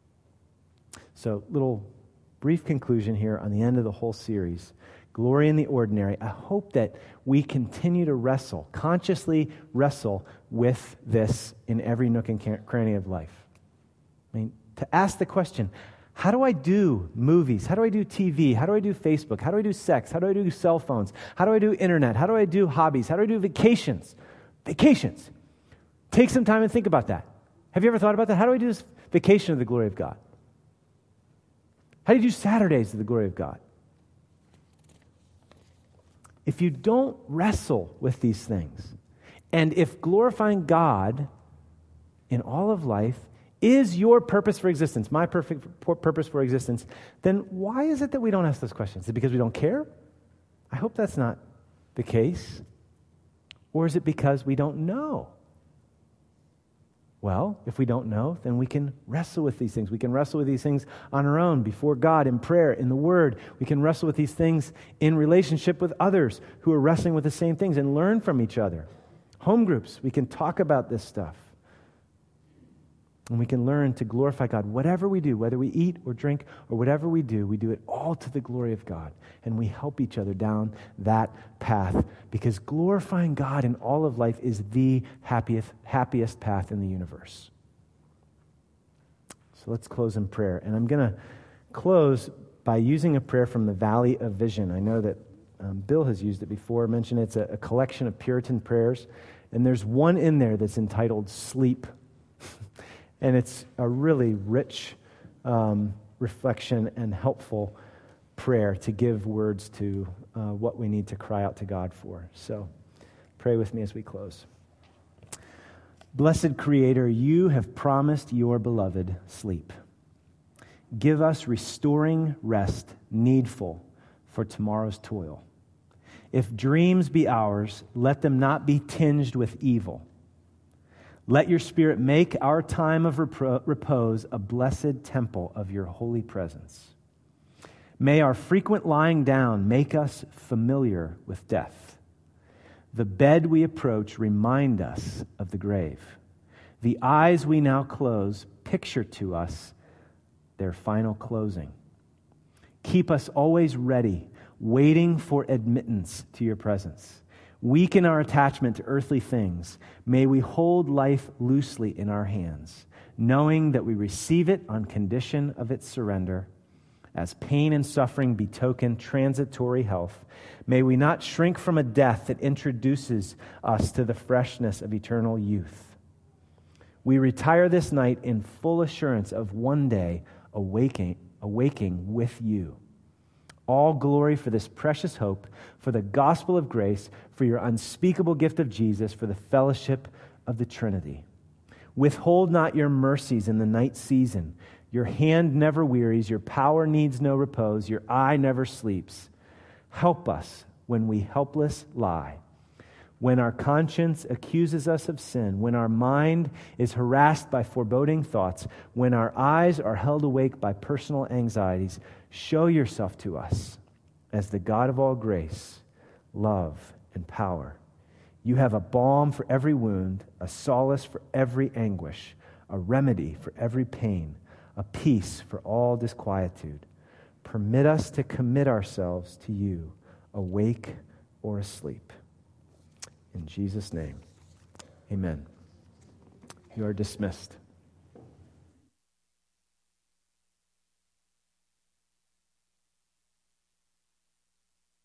So, little brief conclusion here on the end of the whole series. Glory in the ordinary. I hope that we continue to wrestle, consciously wrestle with this in every nook and cranny of life. I mean, to ask the question, how do I do movies? How do I do T V? How do I do Facebook? How do I do sex? How do I do cell phones? How do I do internet? How do I do hobbies? How do I do vacations? Vacations. Take some time and think about that. Have you ever thought about that? How do I do this vacation of the glory of God? How do you do Saturdays of the glory of God? If you don't wrestle with these things, and if glorifying God in all of life is your purpose for existence, my perfect purpose for existence, then why is it that we don't ask those questions? Is it because we don't care? I hope that's not the case. Or is it because we don't know? Well, if we don't know, then we can wrestle with these things. We can wrestle with these things on our own, before God, in prayer, in the Word. We can wrestle with these things in relationship with others who are wrestling with the same things and learn from each other. Home groups, we can talk about this stuff. And we can learn to glorify God. Whatever we do, whether we eat or drink or whatever we do, we do it all to the glory of God. And we help each other down that path, because glorifying God in all of life is the happiest, happiest path in the universe. So let's close in prayer. And I'm going to close by using a prayer from the Valley of Vision. I know that um, Bill has used it before. I mentioned it's a, a collection of Puritan prayers. And there's one in there that's entitled Sleep. And it's a really rich um, reflection and helpful prayer to give words to uh, what we need to cry out to God for. So pray with me as we close. Blessed Creator, you have promised your beloved sleep. Give us restoring rest needful for tomorrow's toil. If dreams be ours, let them not be tinged with evil. Let your Spirit make our time of repro- repose a blessed temple of your holy presence. May our frequent lying down make us familiar with death. The bed we approach remind us of the grave. The eyes we now close picture to us their final closing. Keep us always ready, waiting for admittance to your presence. Weaken our attachment to earthly things. May we hold life loosely in our hands, knowing that we receive it on condition of its surrender. As pain and suffering betoken transitory health, may we not shrink from a death that introduces us to the freshness of eternal youth. We retire this night in full assurance of one day awaking, awaking with you. All glory for this precious hope, for the gospel of grace, for your unspeakable gift of Jesus, for the fellowship of the Trinity. Withhold not your mercies in the night season. Your hand never wearies, your power needs no repose, your eye never sleeps. Help us when we helpless lie, when our conscience accuses us of sin, when our mind is harassed by foreboding thoughts, when our eyes are held awake by personal anxieties. Show yourself to us as the God of all grace, love, and power. You have a balm for every wound, a solace for every anguish, a remedy for every pain, a peace for all disquietude. Permit us to commit ourselves to you, awake or asleep. In Jesus' name, amen. You are dismissed.